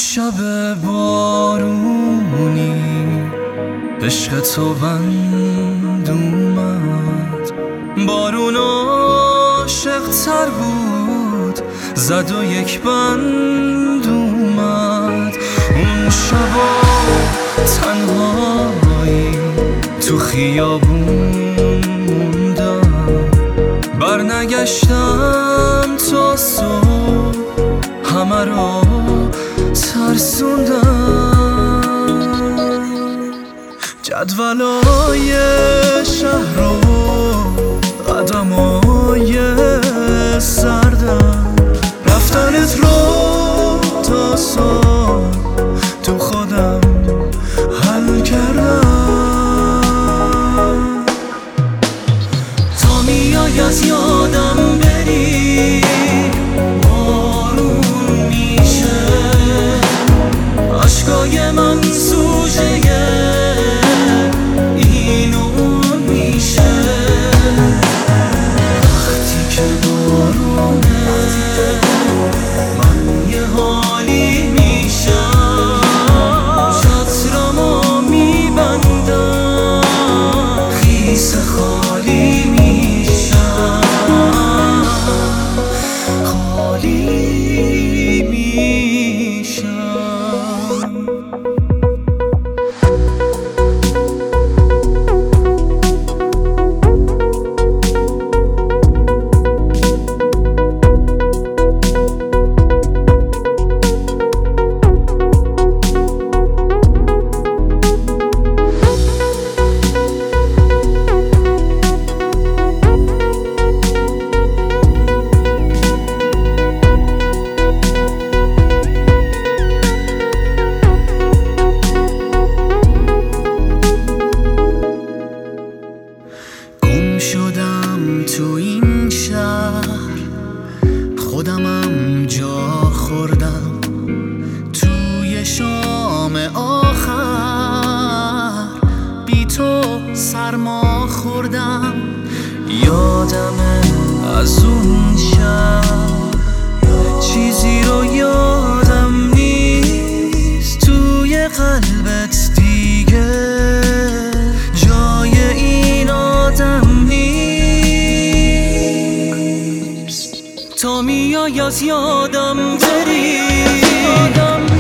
شب بارونی عشق تو بند اومد، بارون عاشق تر بود، زد و یک بند اومد. اون شبا تنهایی تو خیابون موندم، برنگشتم تا صبح همه رو ترسوندم. جدولای شهر رو قدمای سردم، رفتنت رو تا صبح تو خودم حل کردم. تا میای از یادم بری بارون میشه، عشقای من سوژه این و اون میشه. وقتی که بارونه من یه حالی میشم، چترمو میبندم خیس خالی میشم، خالی میشم. شدم تو این شهر، خودمم جا خوردم، توی شام آخر بی تو سرما خوردم. یادمه از اون شب چیزی رو یادم نیست، توی قلبت دیگه جای این آدم نیست. تا میای از یادم بری